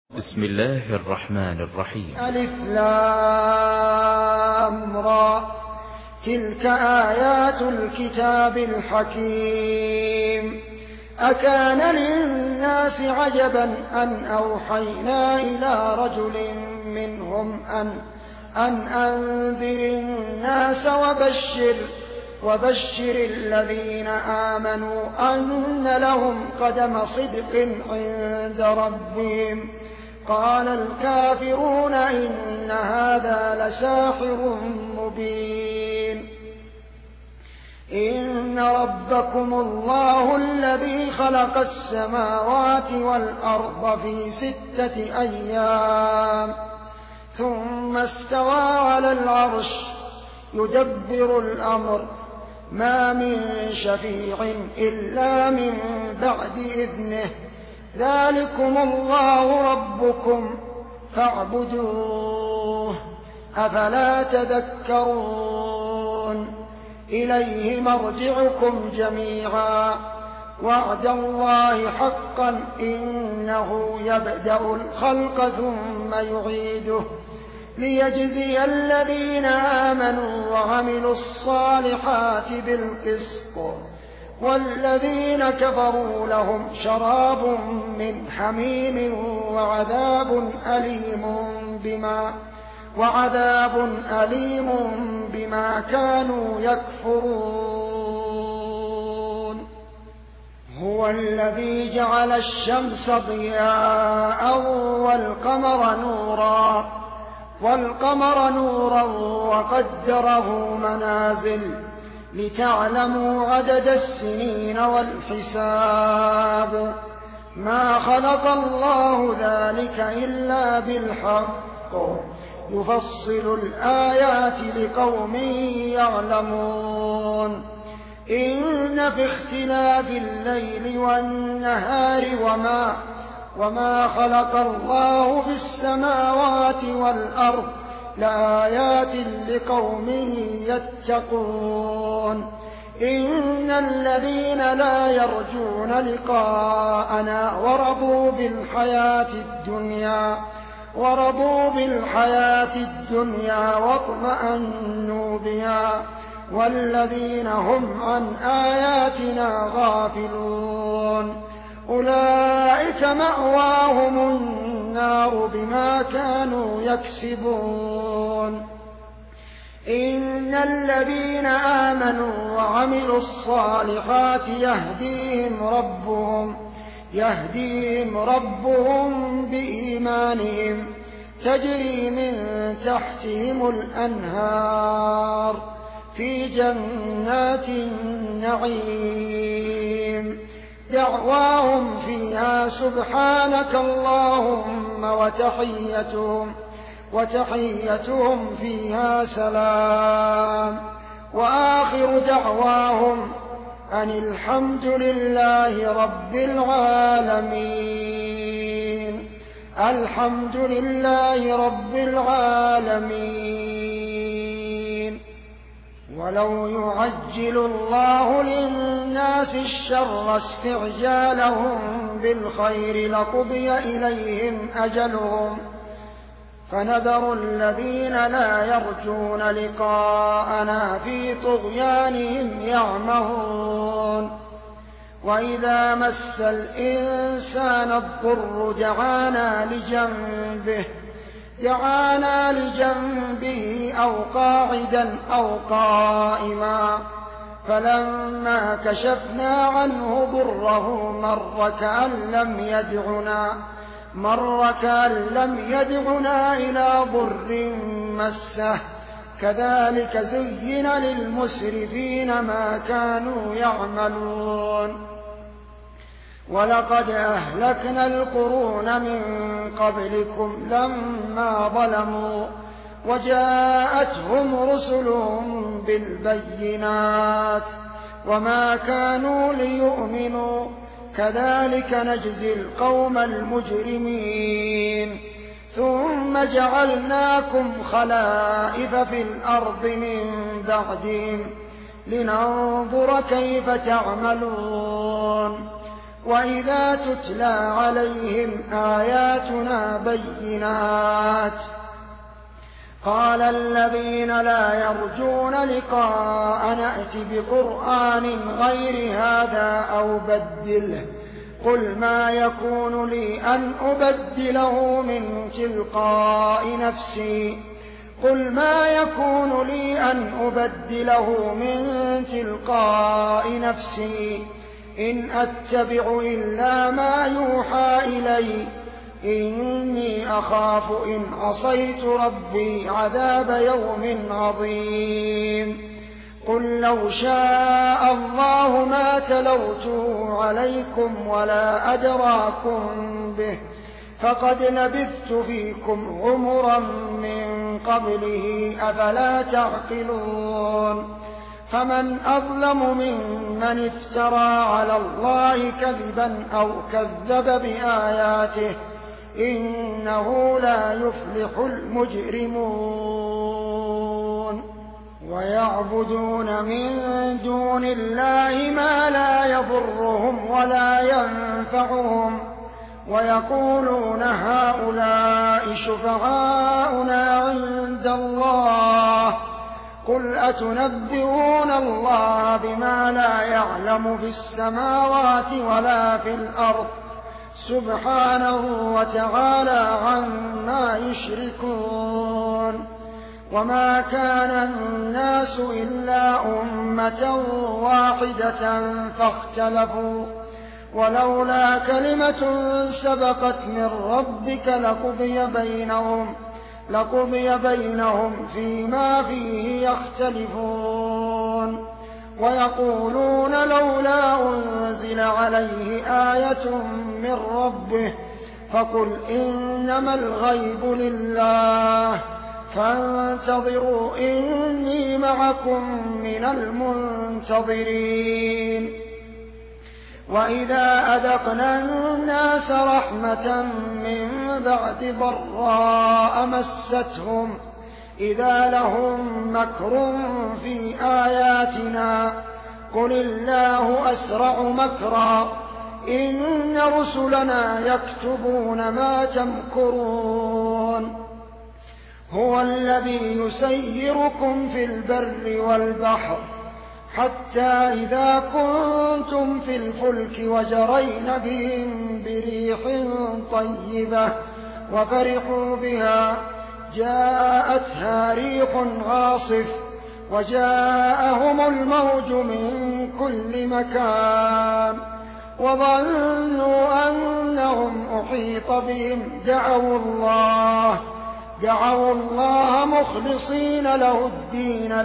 بسم الله الرحمن الرحيم. ألف لام را، تلك آيات الكتاب الحكيم. أكان للناس عجبا أن أوحينا إلى رجل منهم أن أنذر الناس وبشر الذين آمنوا أن لهم قدم صدق عند ربهم. قال الكافرون إن هذا لساحر مبين. إن ربكم الله الذي خلق السماوات والأرض في 6 أيام ثم استوى على العرش يدبر الأمر ما من شفيع إلا من بعد إذنه. ذلكم الله ربكم فاعبدوه أفلا تذكرون. إليه مرجعكم جميعا وعد الله حقا إنه يبدأ الخلق ثم يعيده ليجزي الذين آمنوا وعملوا الصالحات بالقسط والذين كفروا لهم شراب من حميم وعذاب أليم بما كانوا يكفرون. هو الذي جعل الشمس ضياء والقمر نورا وقدره منازل لتعلموا عدد السنين والحساب. ما خلق الله ذلك إلا بالحق يفصل الآيات لقوم يعلمون. إن في اختلاف الليل والنهار وما خلق الله في السماوات والأرض لآيات لقوم يتقون. إن الذين لا يرجون لقاءنا ورضوا بالحياة الدنيا واطمأنوا بها والذين هم عن آياتنا غافلون أولئك مأواهم النار بما كانوا يكسبون. إن الذين آمنوا وعملوا الصالحات يهديهم ربهم بإيمانهم تجري من تحتهم الأنهار في جنات النعيم. دعواهم فيها سبحانك اللهم وتحيتهم فيها سلام وآخر دعواهم أن الحمد لله رب العالمين. الحمد لله رب العالمين. ولو يعجل الله للناس الشر استعجالهم بالخير لقضي إليهم أجلهم فنذر الذين لا يرجون لقاءنا في طغيانهم يعمهون. وإذا مس الإنسان الضر دعانا لجنبه أو قاعدا أو قائما فلما كشفنا عنه ضره مر كأن لم يدعنا إلى ضر مسه. كذلك زين للمسرفين ما كانوا يعملون. ولقد أهلكنا القرون من قبلكم لما ظلموا وجاءتهم رسلهم بالبينات وما كانوا ليؤمنوا كذلك نجزي القوم المجرمين. ثم جعلناكم خلائف في الأرض من بعدهم لننظر كيف تعملون. وإذا تتلى عليهم آياتنا بينات قال الذين لا يرجون لقاء نأت بقرآن غير هذا أو بدله قل ما يكون لي أن أبدله من تلقاء نفسي إن أتبع إلا ما يوحى إلي إني أخاف إن عصيت ربي عذاب يوم عظيم قل لو شاء الله ما تلوته عليكم ولا أدراكم به فقد لبثت فيكم عمرا من قبله أفلا تعقلون فمن أظلم ممن افترى على الله كذبا أو كذب بآياته إنه لا يفلح المجرمون ويعبدون من دون الله ما لا يضرهم ولا ينفعهم ويقولون هؤلاء شفعاؤنا عند الله قل أتنبئون الله بما لا يعلم في السماوات ولا في الأرض سبحانه وتعالى عما يشركون وما كان الناس إلا أمة واحدة فاختلفوا ولولا كلمة سبقت من ربك لقضي بينهم فيما فيه يختلفون ويقولون لولا أنزل عليه آية من ربه فقل إنما الغيب لله فانتظروا إني معكم من المنتظرين وإذا أذقنا الناس رحمة من بعد ضراء مستهم إذا لهم مكر في آياتنا قل الله أسرع مكرا إن رسلنا يكتبون ما تمكرون هو الذي يسيركم في البر والبحر حتى إذا كنتم في الفلك وجرين بهم بريح طيبة وفرحوا بها جاءتها ريح عاصف وجاءهم الموج من كل مكان وظنوا أنهم أحيط بهم دعوا الله مخلصين له الدين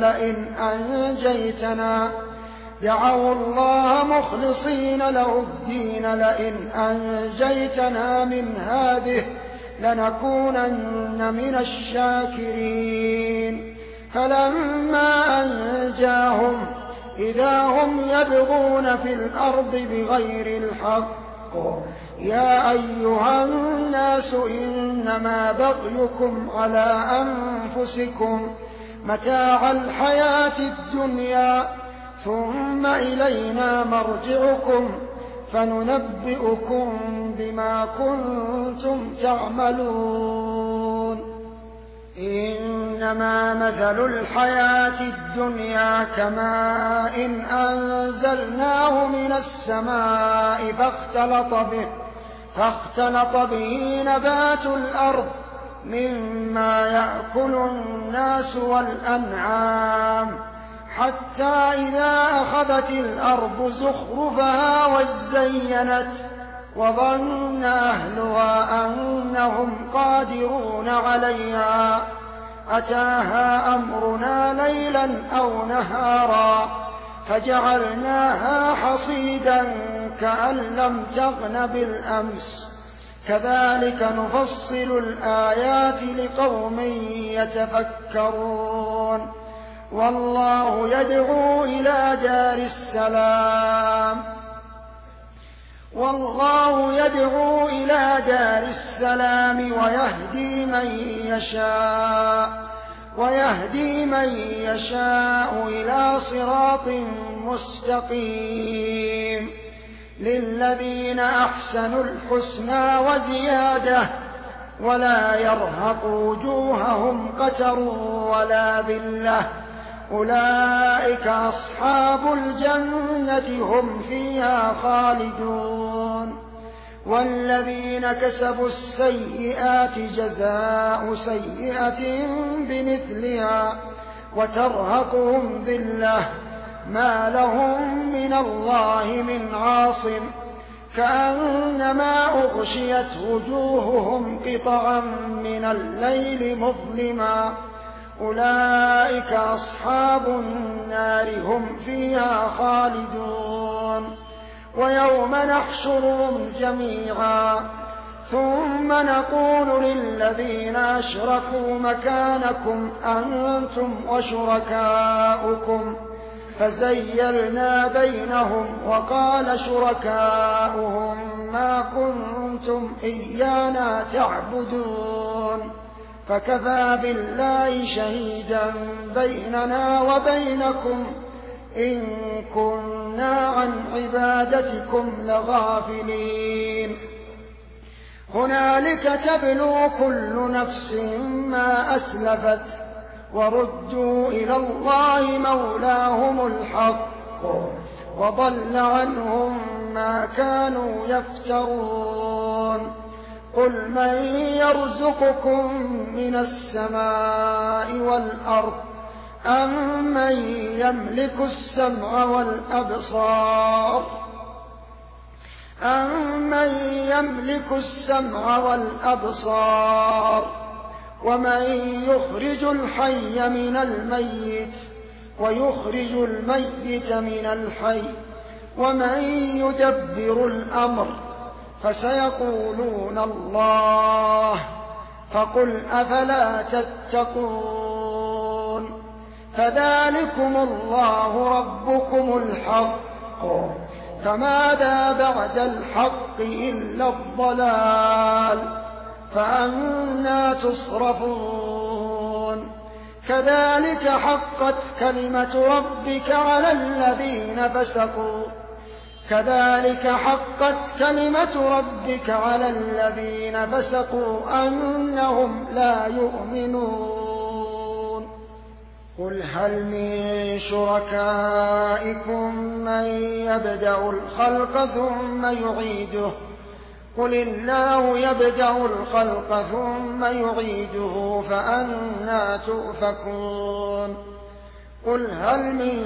لئن أنجيتنا من هذه لنكونن من الشاكرين فلما أنجاهم إذا هم يبغون في الأرض بغير الحق يا أيها الناس إنما بغيكم على أنفسكم متاع الحياة الدنيا ثم إلينا مرجعكم فننبئكم بما كنتم تعملون إنما مثل الحياة الدنيا كماء أنزلناه من السماء فاختلط به نبات الأرض مما يأكل الناس والأنعام حتى إذا أخذت الأرض زخرفها وازينت وظن أهلها أنهم قادرون عليها أتاها أمرنا ليلا أو نهارا فجعلناها حصيدا كأن لم تغن بالأمس كذلك نفصل الآيات لقوم يتفكرون والله يدعو إلى دار السلام ويهدي من يشاء إلى صراط مستقيم للذين أحسنوا الحسنى وزيادة ولا يرهق وجوههم قتر ولا ذلة أولئك أصحاب الجنة هم فيها خالدون والذين كسبوا السيئات جزاء سيئة بمثلها وترهقهم ذلة ما لهم من الله من عاصم كأنما أغشيت وجوههم قطعا من الليل مظلما أولئك أصحاب النار هم فيها خالدون ويوم نحشرهم جميعا ثم نقول للذين أشركوا مكانكم أنتم وشركاؤكم فزيلنا بينهم وقال شركاؤهم ما كنتم إيانا تعبدون فكفى بالله شهيدا بيننا وبينكم إن كنا عن عبادتكم لغافلين هنالك تبلو كل نفس ما أسلفت وردوا إلى الله مولاهم الحق وضل عنهم ما كانوا يفترون قل من يرزقكم من السماء والأرض أمن يملك السمع والأبصار ومن يخرج الحي من الميت ويخرج الميت من الحي ومن يدبر الأمر فسيقولون الله فقل أفلا تتقون فذلكم الله ربكم الحق فماذا بعد الحق إلا الضلال فأنى تصرفون كذلك حقت كلمة ربك على الذين فسقوا أنهم لا يؤمنون قل هل من شركائكم من يبدأ الخلق ثم يعيده قل الله يبدأ الخلق ثم يعيده فأنى تؤفكون قل هل من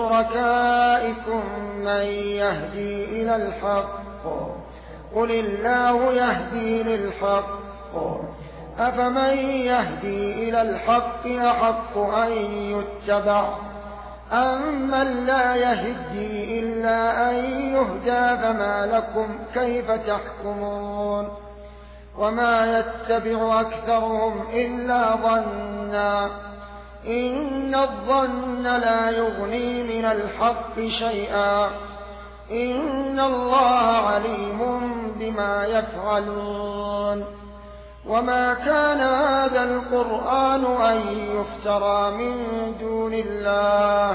شركائكم من يهدي إلى الحق قل الله يهدي للحق أفمن يهدي إلى الحق أحق أن يتبع أمن لا يهدي إلا أن يهدى فما لكم كيف تحكمون وما يتبع أكثرهم إلا ظنا إن الظن لا يغني من الحق شيئا إن الله عليم بما يفعلون وما كان هذا القرآن أن يفترى من دون الله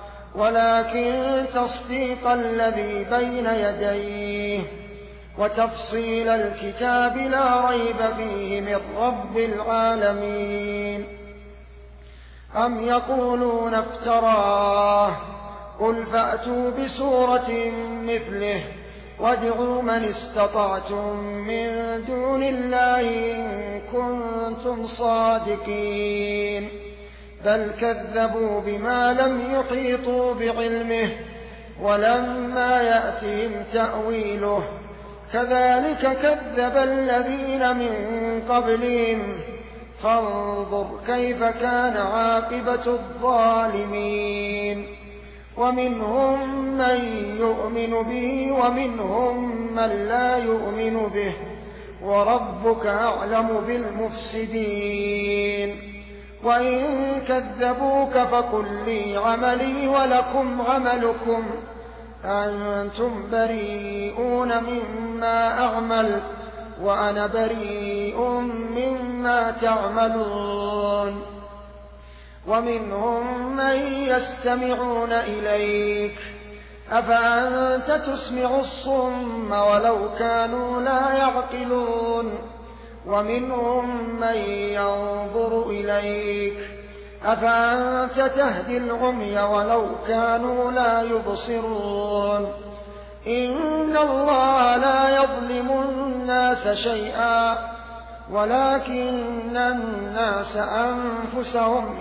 ولكن تصديق الذي بين يديه وتفصيل الكتاب لا ريب فيه من رب العالمين أم يقولون افتراه قل فأتوا بسورة مثله وادعوا من استطعتم من دون الله إن كنتم صادقين بل كذبوا بما لم يحيطوا بعلمه ولما يأتهم تأويله كذلك كذب الذين من قبلهم فانظر كيف كان عاقبة الظالمين ومنهم من يؤمن به ومنهم من لا يؤمن به وربك أعلم بالمفسدين وإن كذبوك فقل لي عملي ولكم عملكم أنتم بريئون مما أعمل وأنا بريء مما تعملون ومنهم من يستمعون إليك أفأنت تسمع الصم ولو كانوا لا يعقلون ومنهم من ينظر إليك أفأنت تهدي العمي ولو كانوا لا يبصرون إن الله لا يظلم الناس شيئا ولكن الناس أنفسهم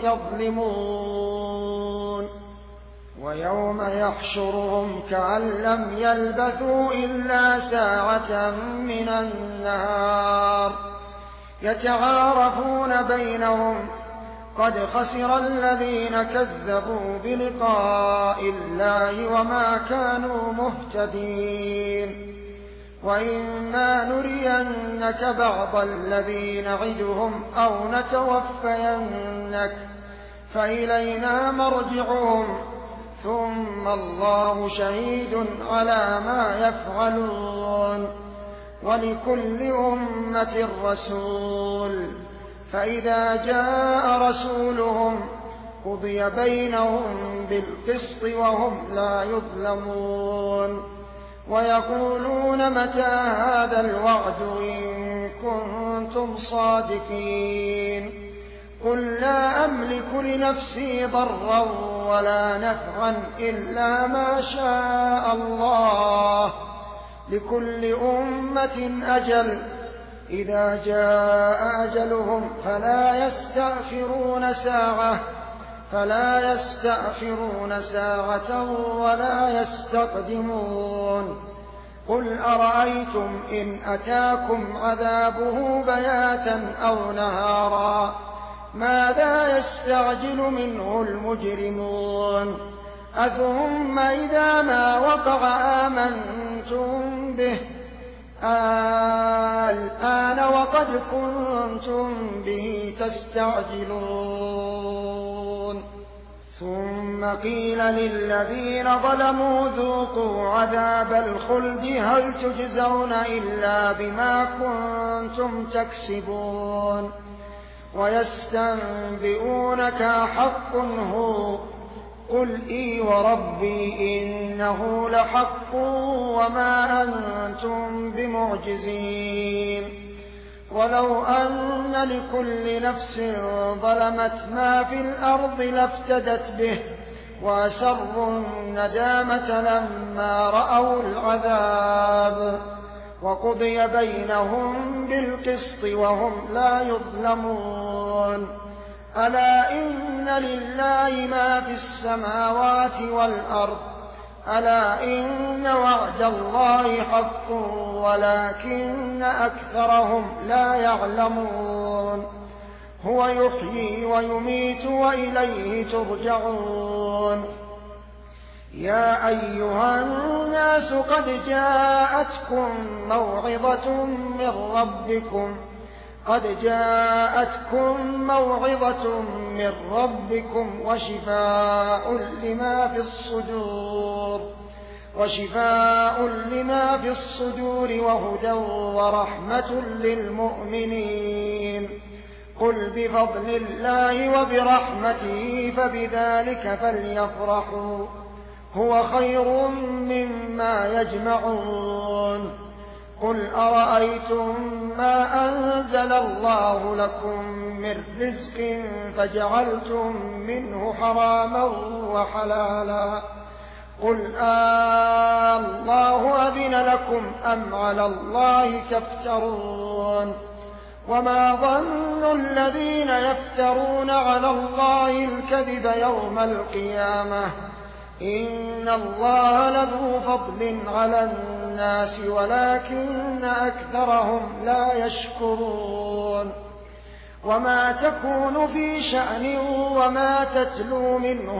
يظلمون ويوم يحشرهم كأن لم يلبثوا إلا ساعة من النهار يتعارفون بينهم قد خسر الذين كذبوا بلقاء الله وما كانوا مهتدين وإما نرينك بعض الذي نعدهم أو نتوفينك فإلينا مرجعهم ثم الله شهيد على ما يفعلون ولكل أمة رسول فإذا جاء رسولهم قضي بينهم بالقسط وهم لا يظلمون ويقولون متى هذا الوعد إن كنتم صادقين قل لا أملك لنفسي ضرا ولا نفعا إلا ما شاء الله لكل أمة أجل إذا جاء أجلهم فلا يستأخرون ساعة ولا يستقدمون قل أرأيتم إن أتاكم عذابه بياتا أو نهارا ماذا يستعجل منه المجرمون أثم إذا ما وقع آمنتم به الآن وقد كنتم به تستعجلون ثم قيل للذين ظلموا ذوقوا عذاب الخلد هل تجزون إلا بما كنتم تكسبون ويستنبئونك حق هو قل إي وربي إنه لحق وما أنتم بمعجزين ولو أن لكل نفس ظلمت ما في الأرض لافتدت به وأسروا الندامة لما رأوا العذاب وقضي بينهم بالقسط وهم لا يظلمون ألا إن لله ما في السماوات والأرض ألا إن وعد الله حق ولكن أكثرهم لا يعلمون هو يحيي ويميت وإليه ترجعون يا أيها الناس قد جاءتكم موعظة من ربكم وشفاء لما في الصدور وهدى ورحمة للمؤمنين قل بفضل الله وبرحمته فبذلك فليفرحوا هو خير مما يجمعون قل أرأيتم ما أنزل الله لكم من رزق فجعلتم منه حراما وحلالا قل الله أذن لكم أم على الله تفترون وما ظن الذين يفترون على الله الكذب يوم القيامة إن الله لذو فضل على الناس ولكن أكثرهم لا يشكرون وما تكون في شأن وما تتلو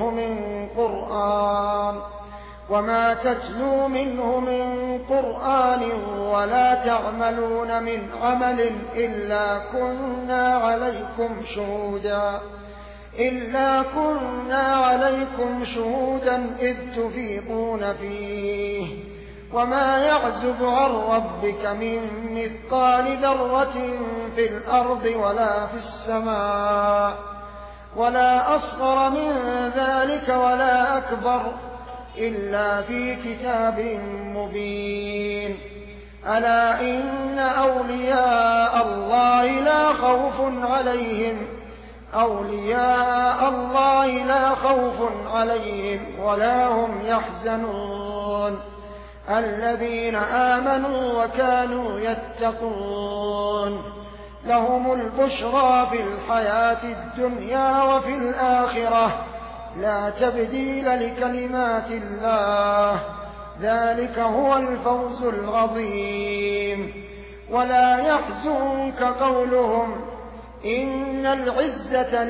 منه من قرآن ولا تعملون من عمل إلا كنا عليكم شهودا إذ تفيضون فيه وما يعزب عن ربك من مثقال ذرة في الأرض ولا في السماء ولا أصغر من ذلك ولا أكبر إلا في كتاب مبين. ألا إن أولياء الله لا خوف عليهم ولا هم يحزنون الذين آمنوا وكانوا يتقون لهم البشرى في الحياة الدنيا وفي الآخرة لا تبديل لكلمات الله ذلك هو الفوز العظيم. ولا يحزنك قولهم إن العزة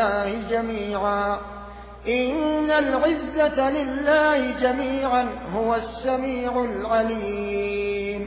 لله جميعا هو السميع العليم.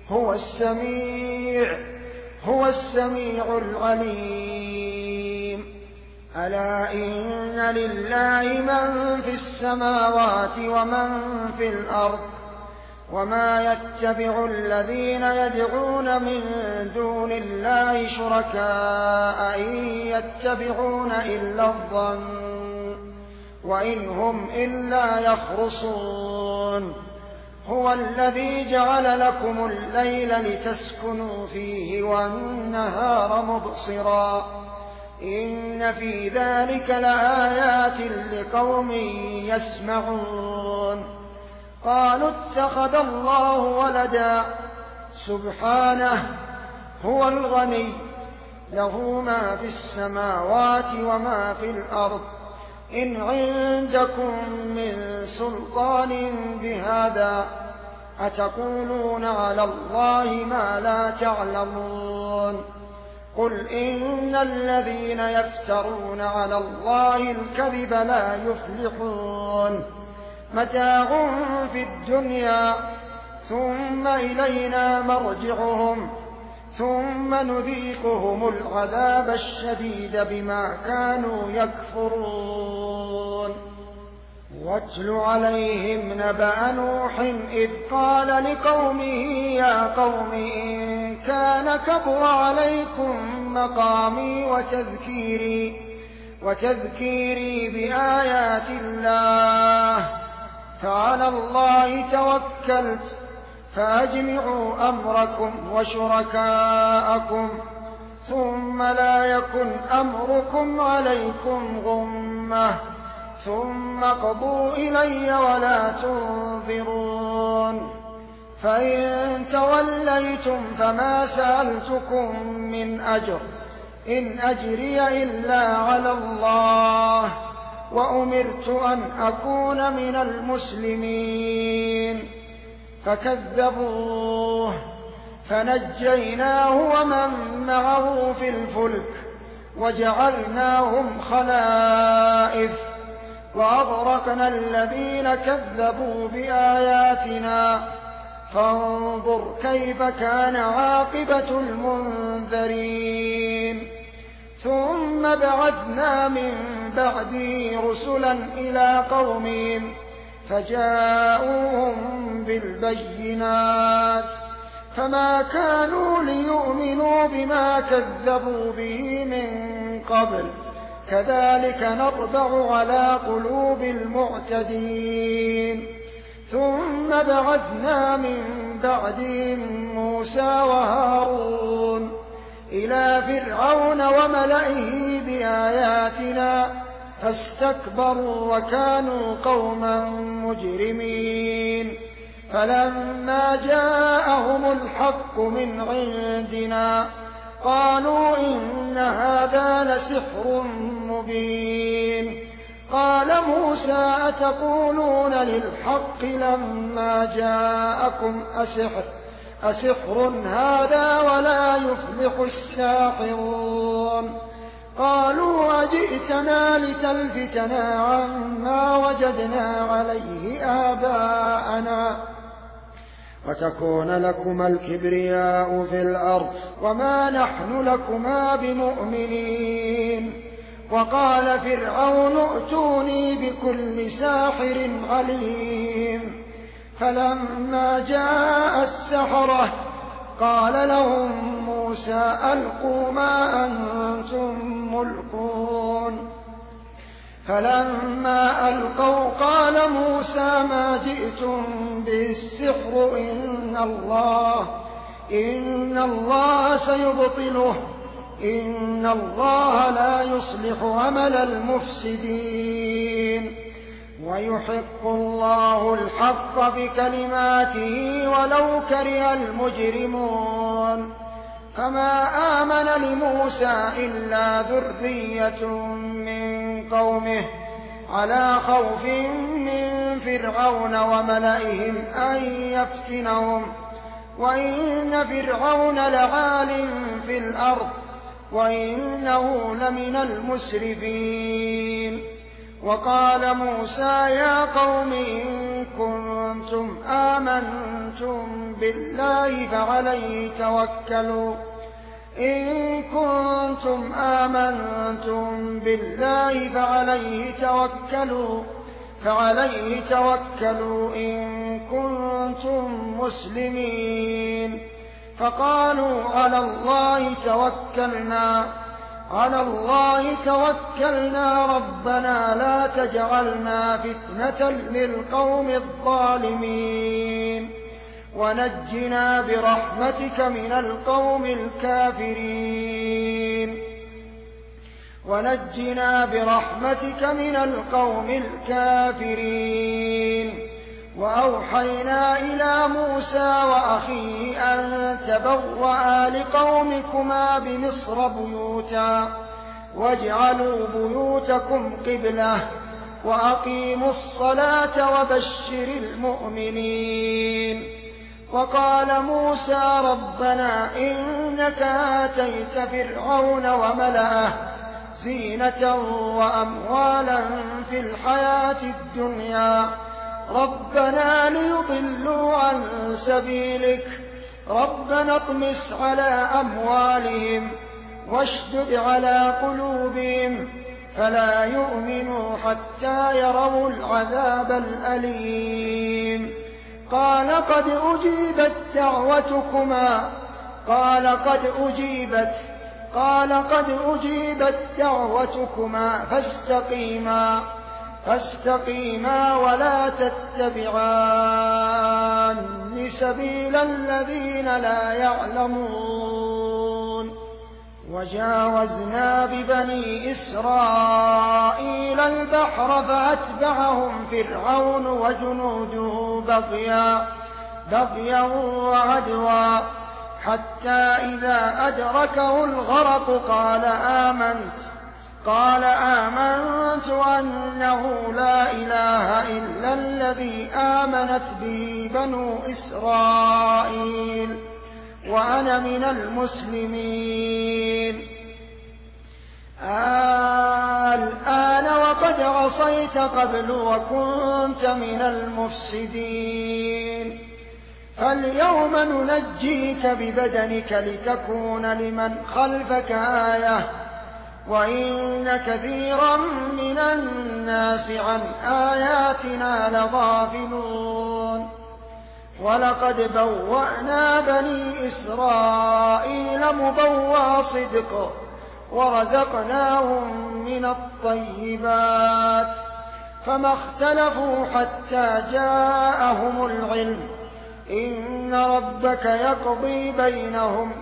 ألا إن لله من في السماوات ومن في الأرض وما يتبع الذين يدعون من دون الله شركاء إن يتبعون إلا الظن وإن هم إلا يخرصون. هو الذي جعل لكم الليل لتسكنوا فيه والنهار مبصرا إن في ذلك لآيات لقوم يسمعون. قالوا اتخذ الله ولدا سبحانه هو الغني له ما في السماوات وما في الأرض إن عندكم من سلطان بهذا أتقولون على الله ما لا تعلمون. قل إن الذين يفترون على الله الكذب لا يفلحون متاع في الدنيا ثم إلينا مرجعهم ثم نذيقهم العذاب الشديد بما كانوا يكفرون. واتل عليهم نبأ نوح إذ قال لقومه يا قوم إن كان كبر عليكم مقامي وتذكيري بآيات الله فعلى الله توكلت فأجمعوا أمركم وشركاءكم ثم لا يكن أمركم عليكم غمة ثم قضوا إلي ولا تنظرون. فإن توليتم فما سألتكم من أجر إن أجري إلا على الله وأمرت أن أكون من المسلمين. فكذبوه فنجيناه ومن معه في الفلك وجعلناهم خلائف وأغرقنا الذين كذبوا بآياتنا فانظر كيف كان عاقبة المنذرين. ثم بعثنا من بعده رسلا إلى قومهم فجاءوهم بالبينات فما كانوا ليؤمنوا بما كذبوا به من قبل كذلك نطبع على قلوب المعتدين. ثم بعثنا من بعدهم موسى وهارون إلى فرعون وملئه بآياتنا فاستكبروا وكانوا قوما مجرمين. فلما جاءهم الحق من عندنا قالوا إن هذا لسحر مبين. قال موسى أتقولون للحق لما جاءكم أسحر هذا ولا يفلح الساحرون. قالوا أجئتنا لتلفتنا عما وجدنا عليه آباءنا وتكون لكما الكبرياء في الأرض وما نحن لكما بمؤمنين. وقال فرعون ائتوني بكل ساحر عليم. فلما جاء السحرة قال لهم موسى ألقوا ما أنتم ملقون. فلما ألقوا قال موسى ما جئتم به السحر إن الله سيبطله إن الله لا يصلح عمل المفسدين ويحق الله الحق بكلماته ولو كره المجرمون فما آمن لموسى إلا ذرية من قومه على خوف من فرعون وملئهم أن يفتنهم وإن فرعون لعال في الأرض وإنه لمن المسرفين وقال موسى يا قوم إن كنتم آمنتم بالله فعليه توكلوا إن كنتم مسلمين فقالوا على الله توكلنا ربنا لا تجعلنا فتنة للقوم الظالمين ونجنا برحمتك من القوم الكافرين وأوحينا إلى موسى وأخيه أن تبوأ لقومكما بمصر بيوتا واجعلوا بيوتكم قبلة وأقيموا الصلاة وبشر المؤمنين وقال موسى ربنا إنك آتيت فرعون وملأه زينة وأموالا في الحياة الدنيا ربنا ليضلوا عن سبيلك ربنا اطمس على أموالهم واشدد على قلوبهم فلا يؤمنوا حتى يروا العذاب الأليم قال قد أجيبت دعوتكما فاستقيما ولا تتبعان سبيل الذين لا يعلمون وجاوزنا ببني إسرائيل البحر فأتبعهم فرعون وجنوده بغيا وعدوا حتى إذا أدركه الغرق قال آمنت أنه لا إله إلا الذي آمنت به بنو إسرائيل وأنا من المسلمين الآن وقد عصيت قبل وكنت من المفسدين فاليوم ننجيك ببدنك لتكون لمن خلفك آية وإن كثيرا من الناس عن آياتنا لغافلون ولقد بوأنا بني إسرائيل مبوأ صدق ورزقناهم من الطيبات فما اختلفوا حتى جاءهم العلم إن ربك يقضي بينهم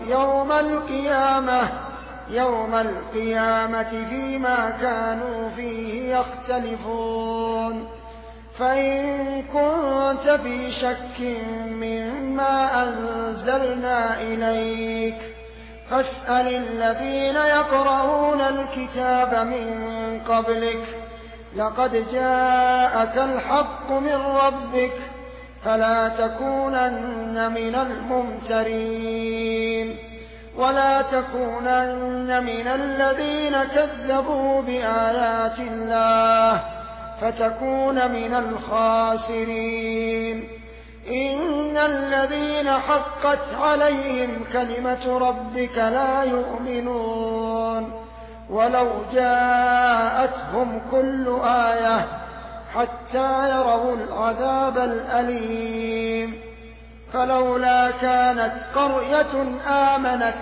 يوم القيامة فيما كانوا فيه يختلفون فإن كنت في شك مما أنزلنا إليك فاسأل الذين يقرؤون الكتاب من قبلك لقد جاءك الحق من ربك فلا تكونن من الممترين ولا تكونن من الذين كذبوا بآيات الله فتكون من الخاسرين إن الذين حقت عليهم كلمة ربك لا يؤمنون ولو جاءتهم كل آية حتى يروا العذاب الأليم فلولا كانت قرية آمنت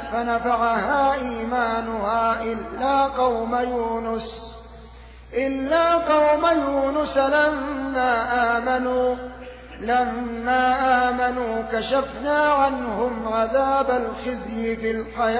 إلا قوم يونس لما آمنوا كشفنا عنهم عذاب الخزي في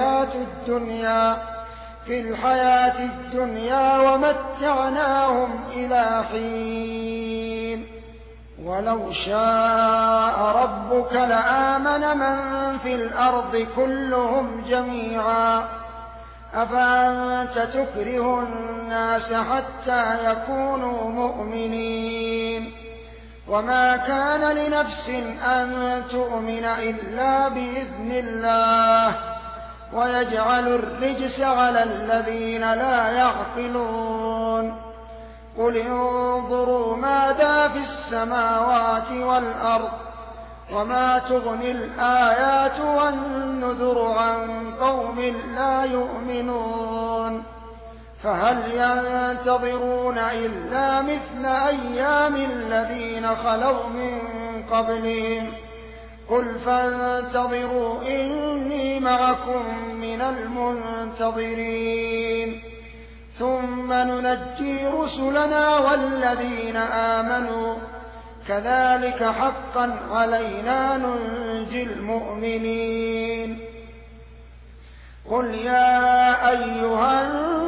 الحياة الدنيا ومتعناهم إلى حين ولو شاء ربك لآمن من في الأرض كلهم جميعا أفأنت تكره الناس حتى يكونوا مؤمنين وما كان لنفس أن تؤمن إلا بإذن الله ويجعل الرجس على الذين لا يعقلون قل انظروا ماذا في السماوات والأرض وما تغني الآيات والنذر عن قوم لا يؤمنون فهل ينتظرون إلا مثل أيام الذين خلوا من قبلهم قل فانتظروا إني معكم من المنتظرين ثم ننجي رسلنا والذين آمنوا كذلك حقا علينا ننجي المؤمنين قل يا أيها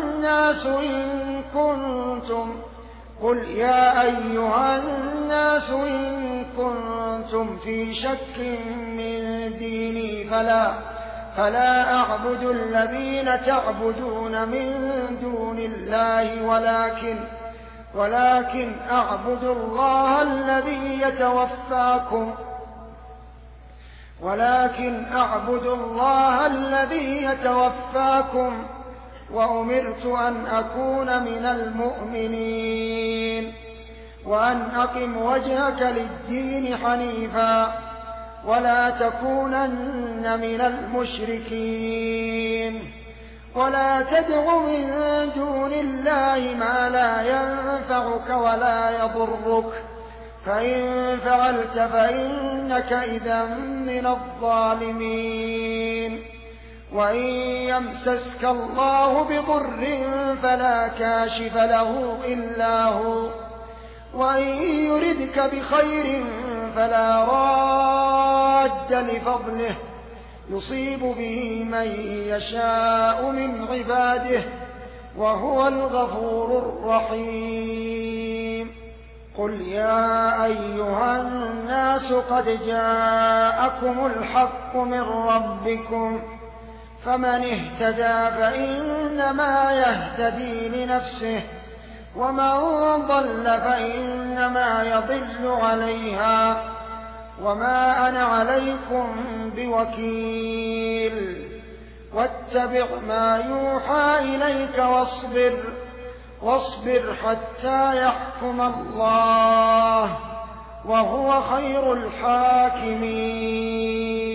الناس إن كنتم في شك من ديني فلا أعبد الذين تعبدون من دون الله ولكن أعبد الله الذي يتوفاكم وأمرت أن أكون من المؤمنين وأن أقم وجهك للدين حنيفا ولا تكونن من المشركين ولا تدع من دون الله ما لا ينفعك ولا يضرك فإن فعلت فإنك إذا من الظالمين وإن يمسسك الله بضر فلا كاشف له إلا هو وإن يردك بخير فلا راد لفضله يصيب به من يشاء من عباده وهو الغفور الرحيم قل يا أيها الناس قد جاءكم الحق من ربكم فمن اهتدى فإنما يهتدي لنفسه ومن ضل فإنما يضل عليها وما أنا عليكم بوكيل واتبع ما يوحى إليك واصبر حتى يحكم الله وهو خير الحاكمين